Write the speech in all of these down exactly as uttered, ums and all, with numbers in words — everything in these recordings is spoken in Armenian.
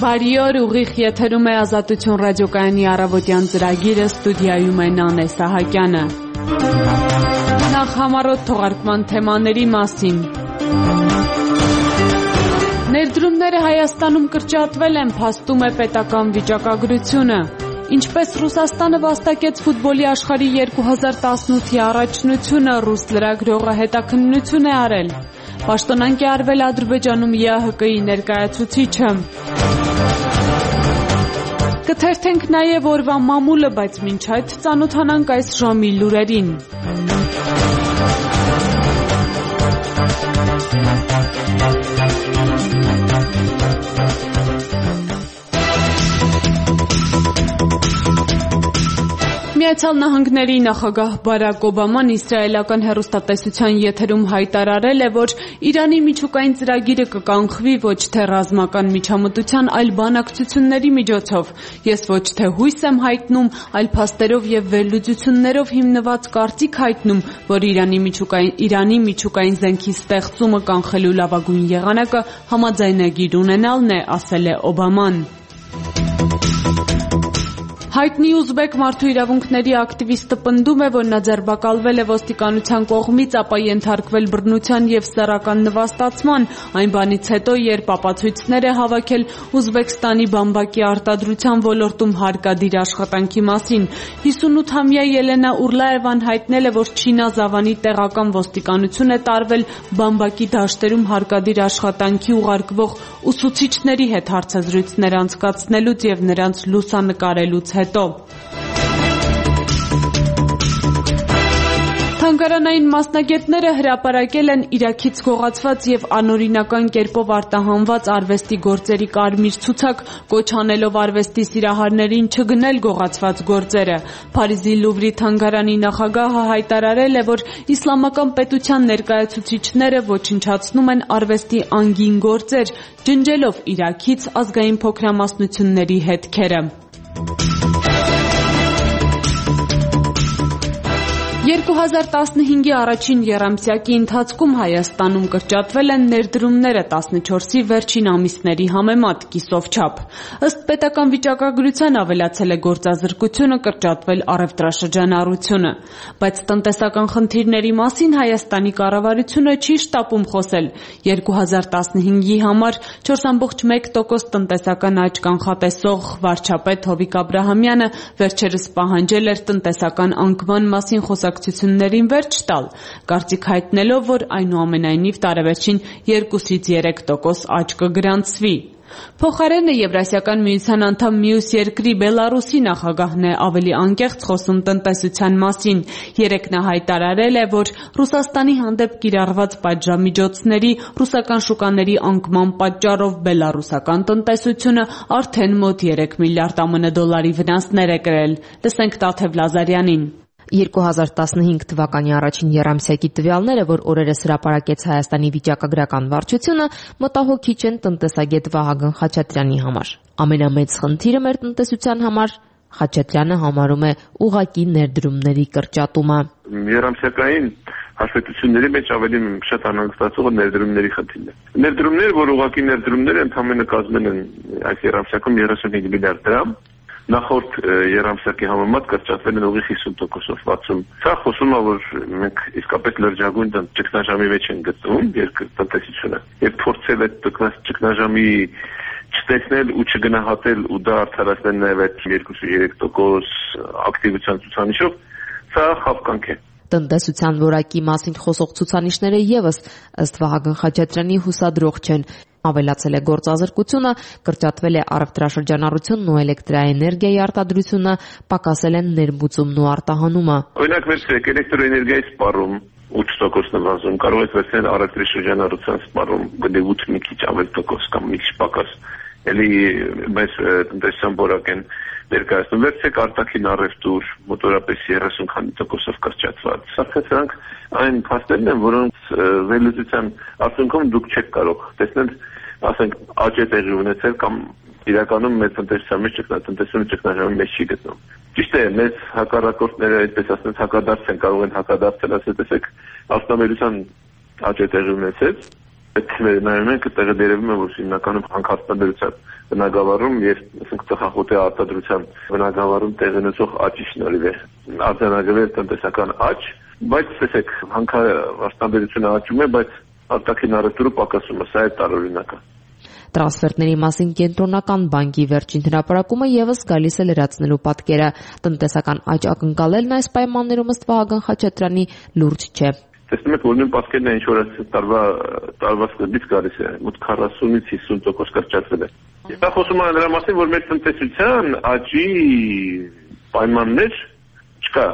Բարի օր, ուղիղ եթերում է Ազատություն ռադիոկայանի առավոտյան ծրագիրը, ստուդիայում է Նանե Սահակյանը։ Նախ համառոտ թողարկման թեմաների մասին։ Ներդրումները Հայաստանում կրճատվել են, փաստում է պետական վիճակագրությունը։ Ինչպես Ռուսաստանը վաստակեց ֆուտբոլի աշխարհի երկու հազար տասնութի առաջնությունը, ռուս լրագրողը հետաքննություն է արել։ Պաշտոնանկ է արվել Ադրբեջանում ԵԱՀԿ-ի ներկայացուցիչը։ Կթերթենք նաև օրվա մամուլը, բայց մինչ այդ ծանոթանանք այս ժամի լուրերին։ Միացյալ Նահանգների նախագահ Բարակ Օբաման իսրայելական հեռուստատեսության եթերում հայտարարել է, որ Իրանի միջուկային ծրագիրը կկանխվի ոչ թե ռազմական միջամտության, այլ բանակցությունների միջոցով։ Ես ոչ թե հույս եմ հայտնում, այլ փաստերով եւ վերլուծություններով հիմնված կարծիք հայտնում, որ Իրանի միջուկային Իրանի միջուկային զենքի ստեղծումը կանխելու լավագույն եղանակը համաձայնագիր ունենալն է, ասել է Օբաման։ Հայտնի ուզբեկ մարդու իրավունքների ակտիվիստը պնդում է, որ նա ձերբակալվել է ոստիկանության կողմից, ապա ենթարկվել բռնության եւ սեռական նվաստացման, այն բանից հետո, երբ ապացույցներ է հավաքել Ուզբեկստանի բամբակի արտադրության ոլորտում հարկադիր աշխատանքի մասին։ հիսունութամյա Ելենա Ուրլաևան հայտնել է, որ Չինազավանի տեղական ոստիկանություն է տարվել բամբակի դաշտերում հարկադիր աշխատանքի ուղարկվող ուսուցիչների հետ հարցազրույցներ անցկացնելուց եւ նրանց լուսանկարելուց հետո։ Թանգարանային մասնագետները հրապարակել են Իրաքից գողացված եւ անօրինական կերպով արտահանված արվեստի գործերի կարմիր ցուցակ, կոչ անելով արվեստի սիրահարներին չգնել գողացված գործերը։ Փարիզի Լուվրի թանգարանի նախագահը հայտարարել է, որ իսլամական պետության ներկայացուցիչները ոչնչացնում են արվեստի անգին գործեր, ջնջելով Իրաքից ազգային փոքրամասնությունների հետքերը։ երկու հազար տասնհինգի առաջին եռամսյակի ընթացքում Հայաստանում կրճատվել են ներդրումները տասնչորսի վերջին ամիսների համեմատ կիսով չափ։ Ըստ պետական վիճակագրության ավելացել է գործազրկությունը, կրճատվել առևտրաշրջանառությունը։ Բայց տնտեսական խնդիրների մասին Հայաստանի կառավարությունը չի շտապում խոսել։ երկու հազար տասնհինգի համար չորս կόμma մեկ տոկոս տնտեսական աճ կանխատեսող վարչապետ Հովիկ Աբրահամյանը վերջերս պահանջել էր տնտեսական անկման մասին խոսակցություններին վերջ տալ, կարծիք հայտնելով, որ այնուամենայնիվ տարեվերջին երկուսից երեք տոկոս աճ կգրանցվի։ Փոխարենը Եվրասիական միության անդամ մյուս երկրի Բելարուսի նախագահն է ավելի անկեղծ խոսում տնտեսության մասին։ Երեկ նա հայտարարել է, որ Ռուսաստանի հանդեպ կիրառված պատժամիջոցների ռուսական շուկաների անկման պատճառով բելարուսական տնտեսությունը արդեն մոտ երեք միլիարդ ԱՄՆ դոլարի վնասներ է կրել։ Լսենք Տաթև Լազարյանին։ երկու հազար տասնհինգ թվականի առաջին եռամսյակի տվյալները, որ օրերս հրապարակեց Հայաստանի վիճակագրական վարչությունը, մտահոգիչ են տնտեսագետ Վահագն Խաչատրյանի համար։ Ամենամեծ խնդիրը մեր տնտեսության համար Խաչատրյանը համարում է ուղղակի ներդրումների կրճատումը։ Եռամսյակային հաշվետվությունների մեջ ավելի շատ անհանգստացողը ներդրումների խնդիրն է։ Ներդրումներ, որ ուղղակի ներդրումներ ընդհանրապես կազմել են այս եռամսյակում երեսունհինգ միլիարդ դրամ, նախորդ եռամսյակի համեմատ կրճատվել են ուղիղ հիսուն տոկոսով վաթսուն։ Սա խոսում է, որ մենք իսկապես լրջագույն ճգնաժամի մեջ ենք գտնվում երկրի եւ փորձել այդ ճգնաժամի չտեսնել ու չգնահատել ու դա արդարացնել նաեւ այդ երկու երեք տոկոս ակտիվության ցուցանիշով, սա խաբկանք է։ Տնտեսության որակի մասին խոսող ցուցանիշները եւս ըստ Վահագն Խաչատրյանի հուսադրող չեն։ Ավելացել է գործազրկությունը, կրճատվել է առևտրաշրջանառությունն ու էլեկտրաէներգիայի արտադրությունը, պակասել են ներմուծումն ու արտահանումը։ Օրինակ վերցրեք էլեկտրոէներգիայի սպառում ութ տոկոս նվազում, կարող եք վերցնել առևտրաշրջանառության սպառում գտե ութ մի քիչ ավել տոկոս կամ մի քիչ պակաս։ Էլի մեծ տնտեսության որակ են ներկայացնում։ Վերցրեք արտաքին առևտուր, մոտորապես երեսուն քանի տոկոսով կրճատված։ Սա սրանք այն փաստերն են, որոնց վերլուծության արդյունքում դուք չեք կարող տեսնել, ասենք, աճ է տեղի ունեցել կամ իրականում մեր տնտեսության մեջ տնտեսությունը ճգնաժամի մեջ չի գտնում։ Ճիշտ է, մեծ հակառակորդները, այսպես ասած, հակադարձ են կարող են հակադարձել, ասել տեսեք, արտադրության աճ է տեղի ունեցել, Պետք նայում ենք, այդտեղ դերևում է, որ հիմնականում հանքարտադրության բնագավառում եւ ասենք ծխախոտի արտադրության բնագավառում տեղի ունեցող աճի շնորհիվ է արձանագրվել տնտեսական աճ, բայց տեսեք, հանքարտադրությունը աճում է, բայց արտաքին առևտուրը պակասում է, սա է տարօրինակը։ Տրանսֆերտների մասին կենտրոնական բանկի վերջին հրապարակումը եւս գալիս է լրացնելու պատկերը։ Տնտեսական աճ ակնկալելն այս պայմաններում ըստ Վահագն Խաչատրյանի լուրջ չէ։ Տեսնում եք, որ նույն պատկերն է, ինչ որ տարվա տարվա սկզբից գալիս է, մոտ քառասունից հիսուն տոկոս կրճատվել է։ Դա խոսում է նրա մասին, որ մեր տնտեսության աճի պայմաններ չկա։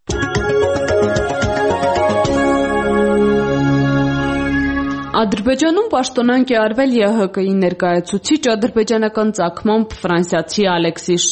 Ադրբեջանում պաշտոնանկ է արվել ԵՀԿ-ի ներկայացուցիչ ադրբեջանական ծագմամբ ֆրանսիացի Ալեքսիս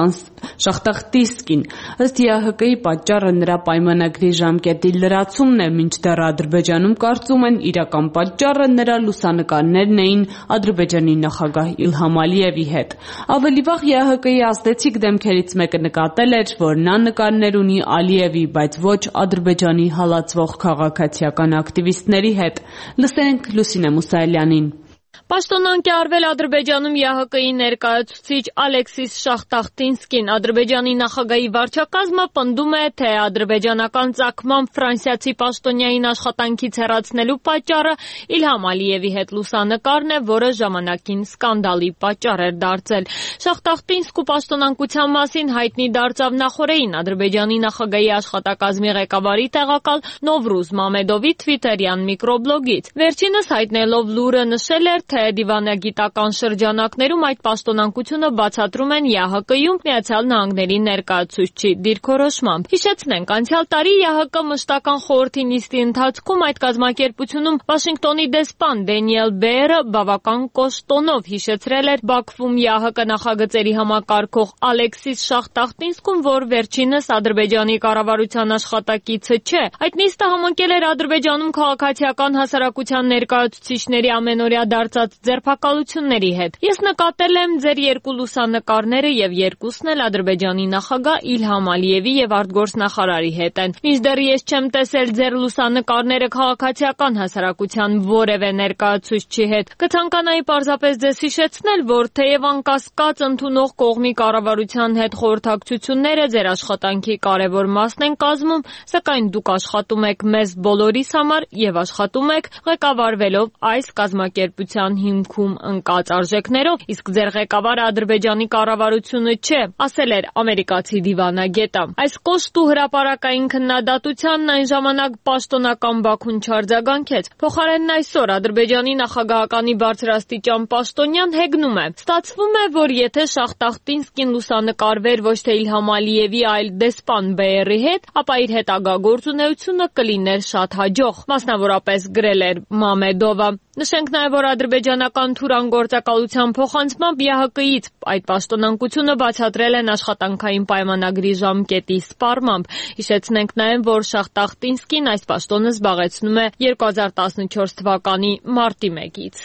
Շախտախտիսկին։ Ըստ ԵՀԿ-ի պատճառը նրա պայմանագրի ժամկետի լրացումն է, մինչդեռ Ադրբեջանում կարծում են իրական պատճառը նրա լուսանկարներն էին Ադրբեջանի նախագահ Իլհամ Ալիևի հետ։ Ավելի վաղ ԵՀԿ-ի ազդեցիկ դեմքերից մեկը նկատել էր, որ նա նկարներ ունի Ալիևի, բայց ոչ Ադրբեջանի հալածվող քաղաքացիական ակտիվիստների հետ։ Լսենք Լուսինե Մուսայելյանին։ Պաշտոնանկ է արվել Ադրբեջանում ԵՀԿ-ի ներկայացուցիչ Ալեքսիս Շախտախտինսկին։ Ադրբեջանի նախագահի վարչակազմը պնդում է, թե ադրբեջանական ծագմամբ ֆրանսիացի պաշտոնյային աշխատանքից հեռացնելու պատճառը Իլհամ Ալիևի հետ լուսանկարն է, որը ժամանակին սկանդալի պատճառ էր դարձել։ Շախտախտինսկու պաշտոնանկության մասին հայտնի դարձավ նախօրեին Ադրբեջանի նախագահի աշխատակազմի ղեկավարի տեղակալ Նովրուզ Մամեդովի թվիթերյան միկրոբլոգից։ Վերջինս հայտնելով լուրը նշել էր, թե դիվանագիտական շրջանակներում այդ պաշտոնանկությունը բացատրում են ԵՀԿ-ում Միացյալ Նահանգների ներկայացուցչի դիրքորոշմամբ։ Հիշեցնենք, անցյալ տարի ԵՀԿ մշտական խորհրդի նիստի ընթացքում այդ կազմակերպությունում Վաշինգտոնի դեսպան Դենիել Բեերը բավական կոշտ տոնով հիշեցրել էր Բաքվում ԵՀԿ նախագծերի համակարգող Ալեքսիս Շախտախտինսկուն, որ վերջինս Ադրբեջանի կառավարության աշխատակիցը չէ։ Այդ նիստը համընկել էր Ադրբեջանում քաղաքացիական հասարակության ներկայացուցիչների ամենօրյա դարձած ձերբակալությունների հետ։ Ես նկատել եմ ձեր երկու լուսանկարները եւ երկուսն էլ Ադրբեջանի նախագահ Իլհամ Ալիևի եւ արտգործնախարարի հետ են։ Մինչդեռ ես չեմ տեսել ձեր լուսանկարները քաղաքացիական հասարակության որևէ ներկայացուցչի հետ։ Կցանկանայի պարզապես ձեզ հիշեցնել, որ թեև անկասկած ընդունող կողմի կառավարության հետ խորհրդակցությունները ձեր աշխատանքի կարևոր մասն են կազմում, սակայն դուք աշխատում եք մեզ բոլորիս համար եւ աշխատում եք ղեկավարվելով այս կազմակերպության հիմքում ընկած արժեքներով, իսկ ձեր ղեկավարը Ադրբեջանի կառավարությունը չէ, ասել էր ամերիկացի դիվանագետը։ Այս կոշտ ու հրապարակային քննադատությանն այն ժամանակ պաշտոնական Բաքուն չարձագանքեց։ Փոխարենն այսօր Ադրբեջանի նախագահականի բարձրաստիճան պաշտոնյան հեգնում է։ Ստացվում է, որ եթե Շախտախտինսկին լուսանկարվեր ոչ թե Իլհամ Ալիևի, այլ դեսպան Բեերի հետ, ապա իր հետագա գործունեությունը կլիներ շատ հաջող, մասնավորապես գրել էր Մամեդովը։ Նշենք նաև, որ ադրբեջանական Թուրան գործակալության փոխանցմամբ ԵՀԿ-ից այդ պաշտոնանկությունը բացատրել են աշխատանքային պայմանագրի ժամկետի սպառմամբ։ Հիշեցնենք նաև, որ Շախտախտինսկին այս պաշտոնը զբաղեցնում է երկու հազար տասնչորս թվականի մարտի մեկից։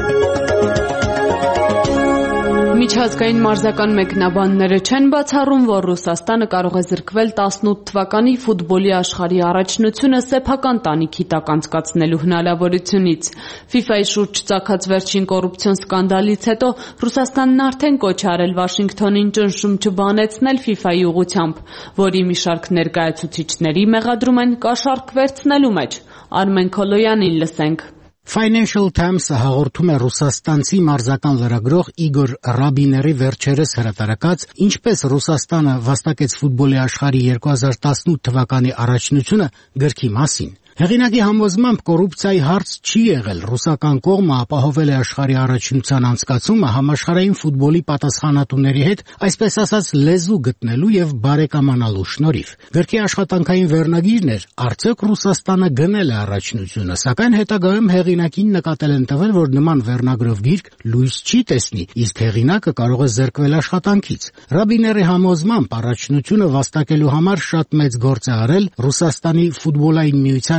Միջազգային մարզական մեկնաբանները չեն բացառում, որ Ռուսաստանը կարող է զրկվել տասնութ թվականի ֆուտբոլի աշխարհի առաջնությունը սեփական տանիքի տակ անցկացնելու հնարավորությունից։ ֆիֆայի շուրջ ծագած վերջին կոռուպցիոն սկանդալից հետո Ռուսաստանն արդեն կոչ է արել Վաշինգտոնին ճնշում չբանեցնել ֆիֆայի ուղղությամբ, որի մի շարք ներկայացուցիչների մեղադրում են կաշառք վերցնելու մեջ։ Արմեն Քոլոյանին լսենք։ Financial Times-ը հաղորդում է ռուսաստանցի մարզական լրագրող Իգոր Ռաբիների վերջերս հրատարակած «Ինչպես Ռուսաստանը վաստակեց ֆուտբոլի աշխարհի երկու հազար տասնութ թվականի առաջնությունը» գրքի մասին։ Հեղինակի համոզմամբ կոռուպցիայի հարց չի եղել, ռուսական կողմը ապահովել է աշխարհի առաջնության անցկացումը համաշխարհային ֆուտբոլի պատասխանատուների հետ, այսպես ասած, լեզու գտնելու եւ բարեկամանալու շնորհիվ։ Գրքի աշխատանքային վերնագիրն էր «Արդյոք Ռուսաստանը գնել է առաջնությունը», սակայն հետագայում հեղինակին նկատել են տվել, որ նման վերնագրով գիրք լույս չի տեսնի, իսկ հեղինակը կարող է զրկվել աշխատանքից։ Ռաբիների համոզմամբ առաջնությունը վաստակելու համար շատ մեծ գործ է արել Ռուսաստանի ֆուտբոլային միության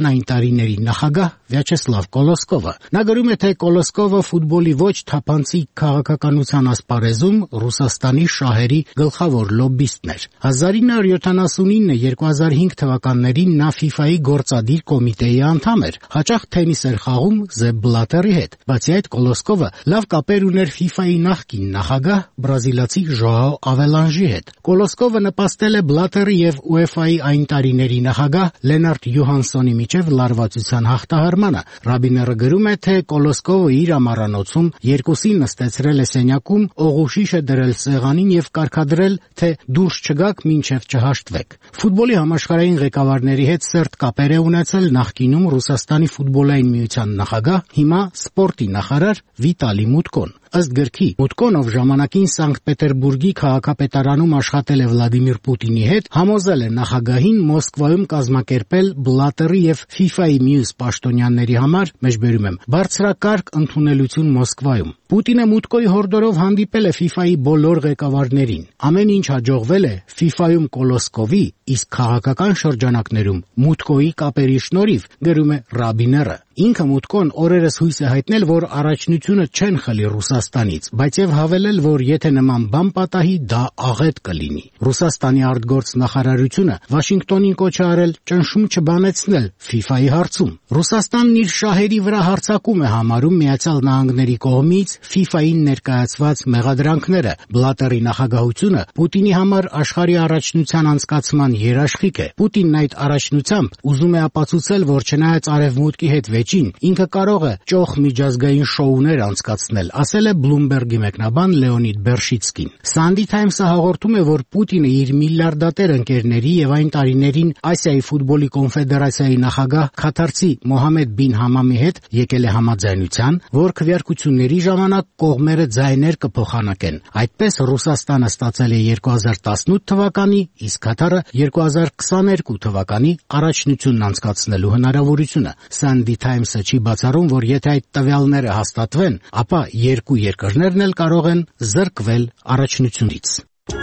այն տարիների նախագահ Վյաչեսլավ Կոլոսկովը։ Նա գրում է, թե Կոլոսկովը ֆուտբոլի ոչ թափանցիկ քաղաքականության ասպարեզում Ռուսաստանի շահերի գլխավոր լոբբիստն էր։ հազար ինը հարյուր յոթանասունինը երկու հազար հինգ թվականներին նա ֆիֆայի գործադիր կոմիտեի անդամ էր, հաճախ թենիս էր խաղում Զեփ Բլատերի հետ։ Բացի այդ, Կոլոսկովը լավ կապեր ուներ ֆիֆայի նախկին նախագահ բրազիլացի Ժոաո Ավելանժի հետ։ Կոլոսկովը նպաստել է Բլատերի եւ ՈՒԵՖԱ-ի այն տարիների նախագահ Լենարդ Յուհանսոնի միջև լարվածության հաղթահարմանը։ Ռաբիները գրում է, թե Կոլոսկովը իր ամառանոցում երկուսին նստեցրել է սենյակում, օղուշիշը դրել սեղանին եւ կարգադրել, թե դուրս չգաք մինչեւ չհաշտվեք։ Ֆուտբոլի համաշխարհային ղեկավարների հետ սերտ կապեր է ունեցել նախկինում Ռուսաստանի ֆուտբոլային միության նախագահ, հիմա սպորտի նախարար Վիտալի Մուտկոն։ Ըստ գրքի, Մուտկոնով ժամանակին Սանկտ Պետերբուրգի քաղաքապետարանում աշխատել է Վլադիմիր Պուտինի հետ, համոզել է նախագահին Մոսկվայում կազմակերպել Բլատերի եւ ֆիֆայի մյուս պաշտոնյաների համար, մեջբերում եմ, բարձրակարգ ընդունելություն Մոսկվայում։ Պուտինը Մուտկոյի հորդորով հանդիպել է ֆիֆայի բոլոր ղեկավարներին։ Ամեն ինչ հաջողվել է ֆիֆայում Կոլոսկովի, իսկ քաղաքական շրջանակներում Մուտկոյի կապերի շնորհիվ, գրում է Ռաբիները։ Ինքը Մուտկոն օրերս հույս է հայտնել, որ առաջնությունը չեն խլի Ռուսաստանից, բայց եւ հավելել, որ եթե նման բան պատահի, դա աղետ կլինի։ Ռուսաստանի արտգործ նախարարությունը Վաշինգտոնին կոչ է արել ճնշում չբանեցնել ֆիֆայի հարցում։ Ռուսաստանն իր շահերի վրա հարձակում է համարում Միացյալ Նահանգների կողմից ֆիֆային ներկայացված մեղադրանքները։ Բլատերի նախագահությունը Պուտինի համար աշխարհի առաջնության անցկացման երաշխիք է։ Պուտինն այդ առաջնությամբ ուզում է ապացուցել, որ չնայած արևմուտքի հետ վեճին, ինքը կարող է ճոխ միջազգային շոուներ անցկացնել, ասել է Բլումբերգի մեկնաբան Լեոնիդ Բերշիցկին։ Sunday Times-ը հաղորդում է, որ Պուտինը իր միլիարդատեր ընկերների եւ այն տարիներին Ասիայի ֆուտբոլի կոնֆեդերացիայի նախագահ քաթարցի Մոհամեդ բին Համամի հետ եկել է համաձայնության, որ քվեարկությունների ժամանակ կողմերը ձայներ կփոխանակեն։ Այդպես Ռուսաստանը ստացել է երկու հազար տասնութ թվականի, իսկ Քաթարը երկու հազար քսաներկու թվականի առաջնությունն անցկացնելու հնարավորությունը։ Sunday Times-ը չի բացառում, որ եթե այդ տվյալները հաստատվեն, ապա երկու երկրներն էլ կարող են զրկվել առաջնությունից։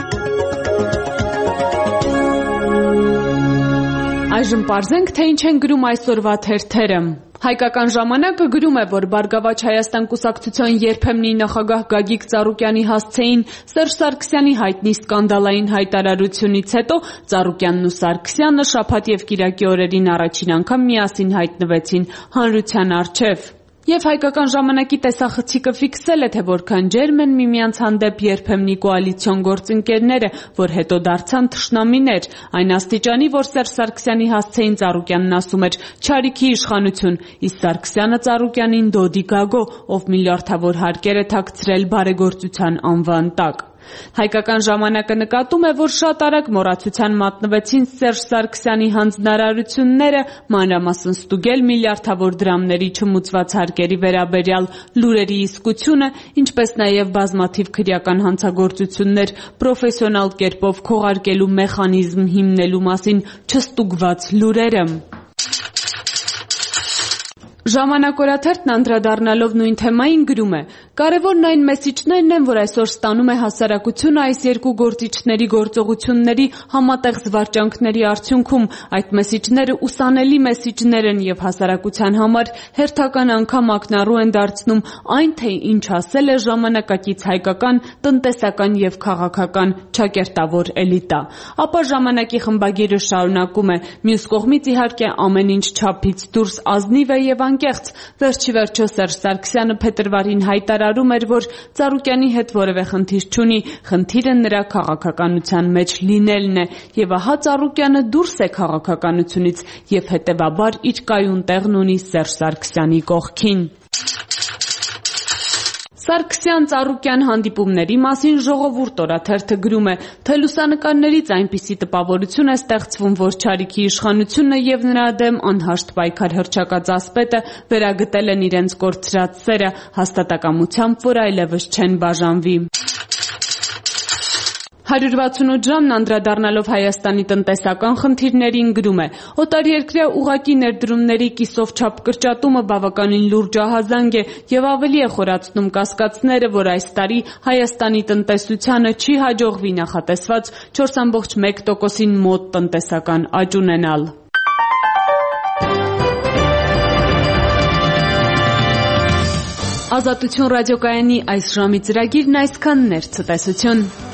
Այժմ պարզենք, թե ինչ են գրում այսօրվա թերթերը։ Հայկական ժամանակը գրում է, որ Բարգավաճ Հայաստան կուսակցության երբեմնի նախագահ Գագիկ Ծառուկյանի հասցեին Սերժ Սարգսյանի հայտնի սկանդալային հայտարարությունից հետո Ծառուկյանն ու Սարգսյանը շաբաթ եւ կիրակի օրերին առաջին անգամ միասին հայտնվեցին հանրության առջև։ Եվ հայկական ժամանակի տեսախցիկը ֆիքսել է, թե որքան ջերմ են միմյանց հանդեպ երբեմնի կոալիցիոն գործընկերները, որ հետո դարձան թշնամիներ, այն աստիճանի, որ Սերժ Սարգսյանի հասցեին Ծառուկյանն ասում էր «Չարիքի իշխանություն», իսկ Սարգսյանը Ծառուկյանին «Դոդի Գագո», ով միլիարդավոր հարկեր է թաքցրել բարեգործության անվան տակ։ Հայկական ժամանակը նկատում է, որ շատ արագ մոռացության մատնվեցին Սերժ Սարգսյանի հանձնարարությունները, մանրամասն ստուգել միլիարդավոր դրամների չմուծված հարկերի վերաբերյալ լուրերի իսկությունը, ինչպես նաև բազմաթիվ քրեական հանցագործություններ պրոֆեսիոնալ կերպով քողարկելու մեխանիզմ հիմնելու մասին չստուգված լուրերը։ Ժամանակ օրաթերթն անդրադառնալով նույն թեմային գրում է. «Կարևորն այն մեսիջներն են, որ այսօր ստանում է հասարակությունը այս երկու գործիչների գործողությունների համատեղ զվարճանքների արդյունքում։ Այդ մեսիջները ուսանելի մեսիջներ են եւ հասարակության համար հերթական անգամ ակնառու են դարձնում այն, թե ինչ ասել է ժամանակակից հայկական տնտեսական եւ քաղաքական ճակերտավոր էլիտա»։ Ապա ժամանակի խմբագիրը շարունակում է. «Մյուս կողմից իհարկե ամեն ինչ չափից դուրս ազնիվ է եւ անկեղծ։ Վերջի վերջո Սերժ Սարգսյանը փետրվարին հայտարարում էր, որ Ծառուկյանի հետ որևէ խնդիր չունի, խնդիրը նրա քաղաքականության մեջ լինելն է, եւ ահա Ծառուկյանը դուրս է քաղաքականությունից եւ հետեւաբար իր կայուն տեղն ունի Սերժ Սարգսյանի կողքին»։ Սարգսյան-Ծառուկյան հանդիպումների մասին Ժողովուրդ օրաթերթը գրում է, թե լուսանկարներից այնպիսի տպավորություն է ստեղծվում, որ Չարիքի իշխանությունը եւ նրա դեմ անհաշտ պայքար հռչակած ասպետը վերագտել են իրենց կորցրած սերը, հաստատակամությամբ, որ այլևս չեն բաժանվի։ հարյուր վաթսունութ ժամն անդրադառնալով Հայաստանի տնտեսական խնդիրներին գրում է. «Օտարերկրյա ուղղակի ներդրումների կիսով չափ կրճատումը բավականին լուրջ ահազանգ է եւ ավելի է խորացնում կասկածները, որ այս տարի Հայաստանի տնտեսությանը չի հաջողվի նախատեսված չորս կόμμα մեկ տոկոսին մոտ տնտեսական աճ ունենալ»։ Ազատություն ռադիոկայանի այս ժամի ծրագիրն այսքանն էր, ցտեսություն։